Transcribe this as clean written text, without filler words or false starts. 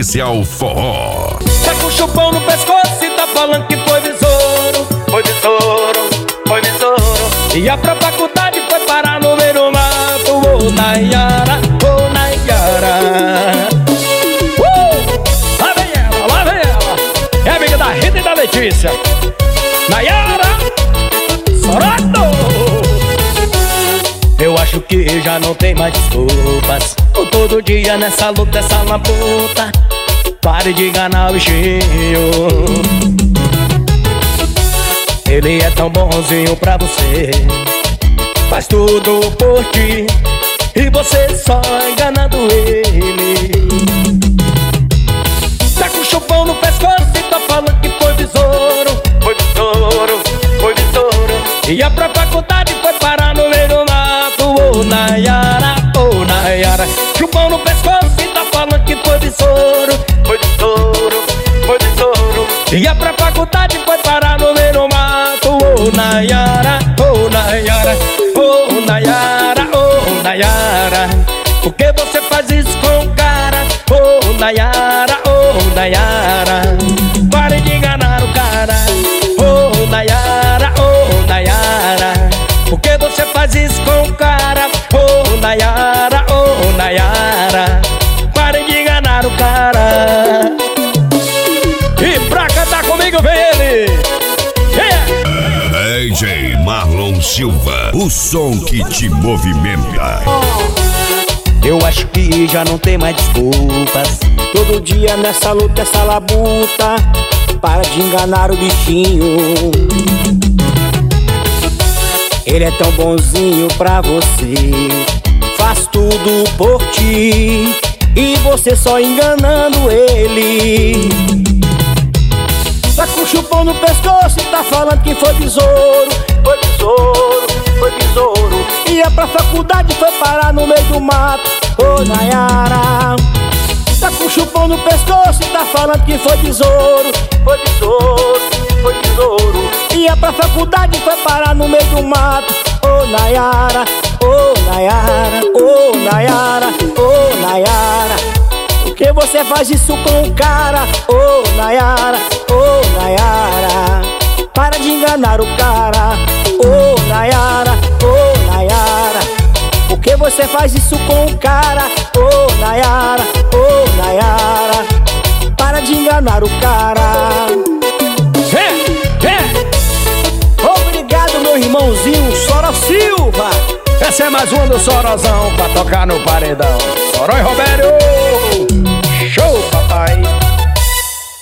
Especial Forró. Tá com chupão no pescoço e tá falando que foi besouro. Foi besouro, foi besouro. Ia pra faculdade, foi parar no meio do mato. Ô Nayara, ô Nayara. Lá vem ela, lá vem ela. É amiga da Rita e da Letícia. Nayara Sorado. Eu acho que já não tem mais desculpas. Tô todo dia nessa luta, essa labuta. Pare de enganar o bichinho. Ele é tão bonzinho pra você, faz tudo por ti, e você só enganando ele. Tá com chupão no pescoço e tá falando que foi besouro. Foi besouro, foi besouro. Ia pra faculdade, foi parar no meio do mato. Ô Nayara, ô Nayara. Chupão no pescoço e tá falando que foi besouro. Foi besouro, foi besouro. Ia pra faculdade, foi parar no meio do mato. Ô Nayara, ô Nayara, ô Nayara, ô Nayara. Por que você faz isso com o cara? Ô Nayara, ô Nayara. Pare de enganar o cara. Ô Nayara, ô Nayara. Por que você faz isso com o cara? Ô Nayara, ô Nayara. Pare de enganar o cara. E pra cantar comigo vem ele, DJ Marlon Silva, o som que te movimenta. Eu acho que já não tem mais desculpas. Todo dia nessa luta, essa labuta. Para de enganar o bichinho. Ele é tão bonzinho pra você, faz tudo por ti, e você só enganando ele. Tá com chupão no pescoço e tá falando que foi besouro. Foi besouro, foi besouro. Ia pra faculdade, foi parar no meio do mato. Ô Nayara. Tá com chupão no pescoço e tá falando que foi besouro. Foi besouro, foi besouro. Ia pra faculdade, foi parar no meio do mato. Ô Nayara, ô Nayara, ô Nayara, ô Nayara. Por que você faz isso com o cara? Ô Nayara, ô Nayara. Para de enganar o cara. Ô Nayara, ô Nayara. Por que você faz isso com o cara? Ô Nayara, ô Nayara. Para de enganar o cara. Obrigado, meu irmãozinho Soro Silva. essa é mais uma do Sorozão pra tocar no paredão. Soró e Robério.